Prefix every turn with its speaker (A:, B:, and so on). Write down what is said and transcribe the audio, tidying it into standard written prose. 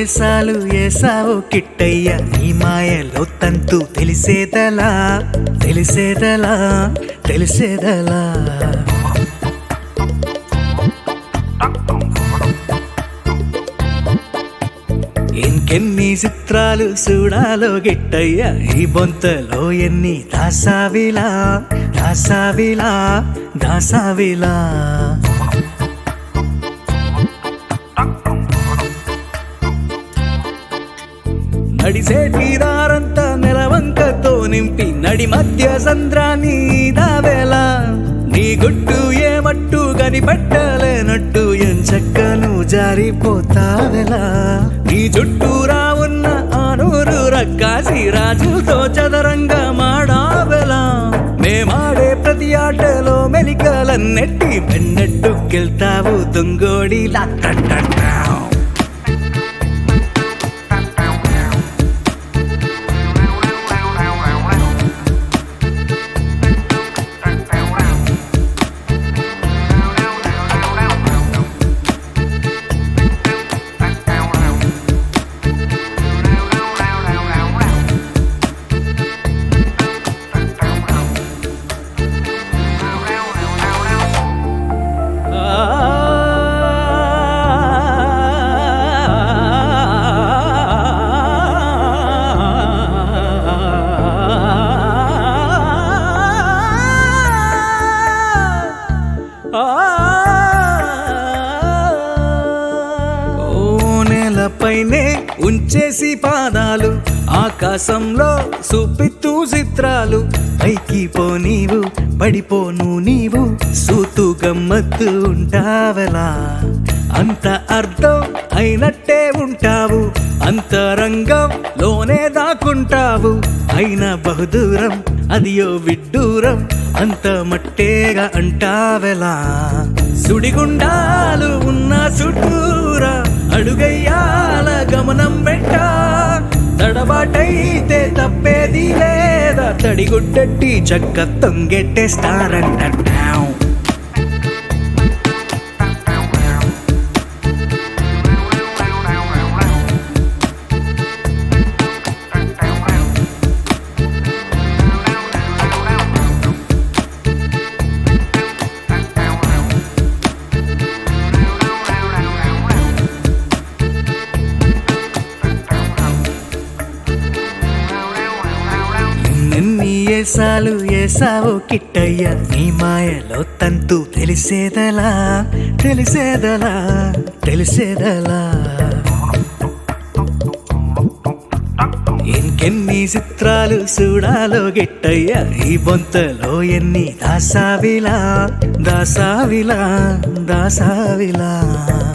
A: ఏసాలు ఏసావో కిట్టయ్య నీ మాయలో తంతు తెలిసేదలా తెలిసేదలా తెలిసేదలా ఇంకెన్ని చిత్రాలు చూడాలో గిట్టయ్య ఈ బొంతలో ఎన్ని దాసావిలా దాసావిలా దాసావిలా నడిసేటి దారంతా నెలవంకతో నింపి నడి మధ్య సంద్రాన్ని దావేలా నీ గుట్టు ఏమట్టు కనిపెట్టలేనట్టు ఎంచక్కను జారిపోతావెలా నీ చుట్టూరా ఉన్న ఆనూరు రక్కాసి రాజుతో చదరంగా మాడావెలా మేమాడే ప్రతి ఆటలో మెలికలన్నెట్టి వెన్నట్టుకెళ్తావు దొంగోడిలా పైనే ఉంచేసి పాదాలు ఆకాశంలో చూపిత్తూ చిత్రాలు పైకి పో నీవు పడిపోను నీవు సూతు గమ్మత్తు ఉంటావెలా అంత అర్థం అయినట్టే ఉంటావు అంతరంగంలోనే దాక్కుంటావు అయిన బహుదూరం అదియో విడ్డూరం అంత మట్టేగా అంటావెలా సుడిగుండాలు ఉన్న చుట్టూరా అడుగయ్యాల గమనం పెట్ట తడబాటైతే తప్పేది లేదా తడిగుడ్డట్టి చక్క తొంగెట్టేస్తారంటావు ఏసాలు ఏసావో కిట్టయ్య నీ మాయలో తంతు తెలిసేదలా తెలిసేదలా తెలిసేదలా ఇంకెన్ని చిత్రాలు చూడాలో గిట్టయ్య ఈ బొంతలో ఎన్ని దాసావిలా దాసావిలా దాసావిలా